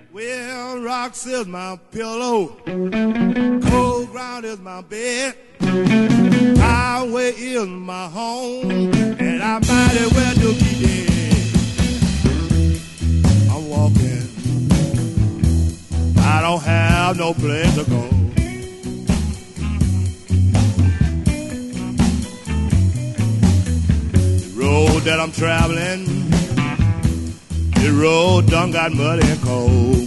Well, rocks is my pillow, cold ground is my bed, highway is my home, and I might as well to be dead. I'm walking, I don't have no place to go. The road that I'm traveling, the road done got muddy and cold.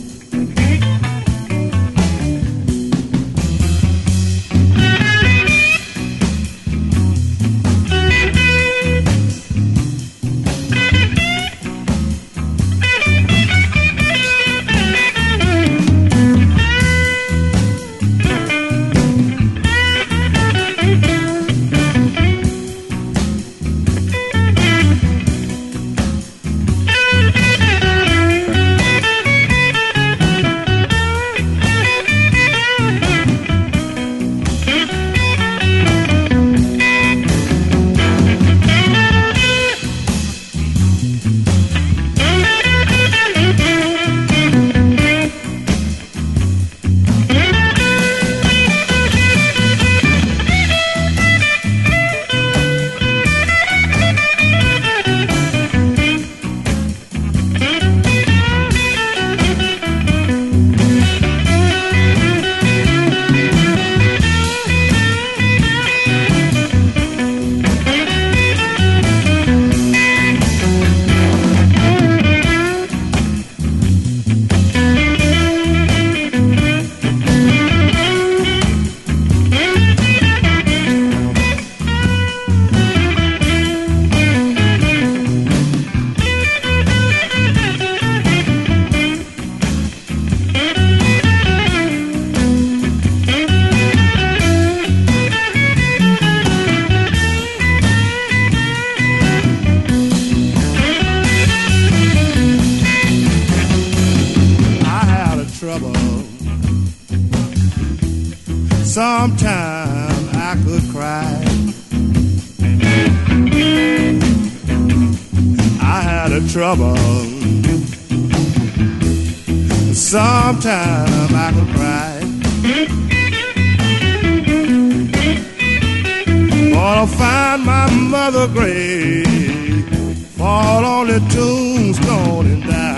Sometime I could cry. I had a trouble. Sometime I could cry. But I'll find my mother grave, fall on the tombstone and die.